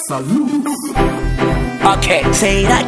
Salute. Okay, say that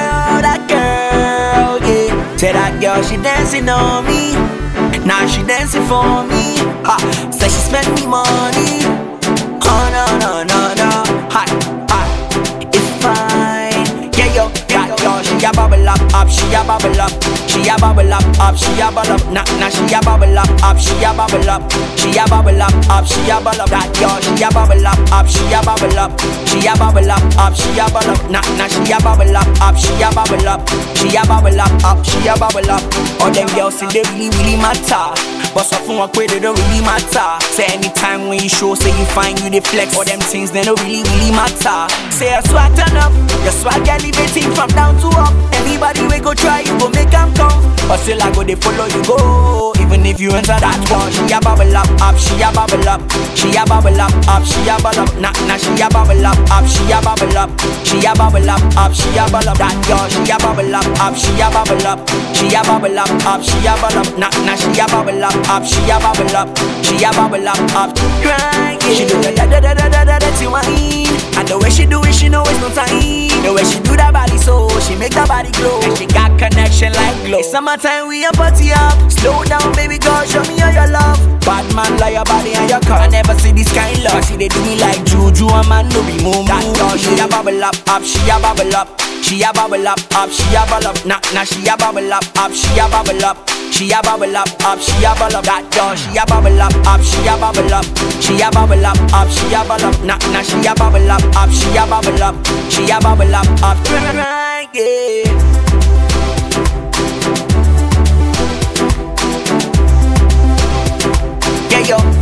girl, yeah. Say that girl, she dancing on me. Now she dancing for me. Ha, say she spend me money. Oh no, hi, it's fine. Yeah, yo, she a bubble up, she a bubble up. She a bubble up, she a bubble up. Nah, she a bubble up, she a bubble up. She a bubble up, she a bubble up. That girl, she a bubble up, she a bubble up. She a bubble up, she a bubble up. Nah, she a bubble up, she a bubble up. She a bubble up, she a bubble up. All them girls say they really matter, but so from what way they don't really matter. Say anytime when you show, say you find you the flex. All them things they don't really matter. Say your swag turn up, your swag elevating from down to up. Anybody we go try, you go make them come. But still I go they follow you go. Even if you enter that one, she a bubble up, she a bubble up. She a bubble up, she a bubble up. Nah, she a bubble up, she a bubble up. She a bubble up, she a bubble up. That girl, she a bubble up, she a bubble up. She a bubble up, she a bubble up. Nah, she a bubble up, she a bubble up. She a bubble up, crying. She do the dirty wine, and the way she do it, she know it's no time. The way she do that body, so she make that body glow, and she got connection like glow. It's summertime, we a party up. Slow down, baby girl, show me all your love. Bad man, like your body and your car. I never see this kind of love. See they do me like juju, a man no be moo. That girl, she a bubble up, she a bubble up. She a bubble up, she a bubble up. Nah, she a bubble up, she a bubble up. She a bubble up, she a bubble up. That girl, she a bubble up, she a bubble up. She a bubble up, she a bubble up. Nah, she a bubble up, she a bubble up. She a bubble up, yeah. Yeah, yo.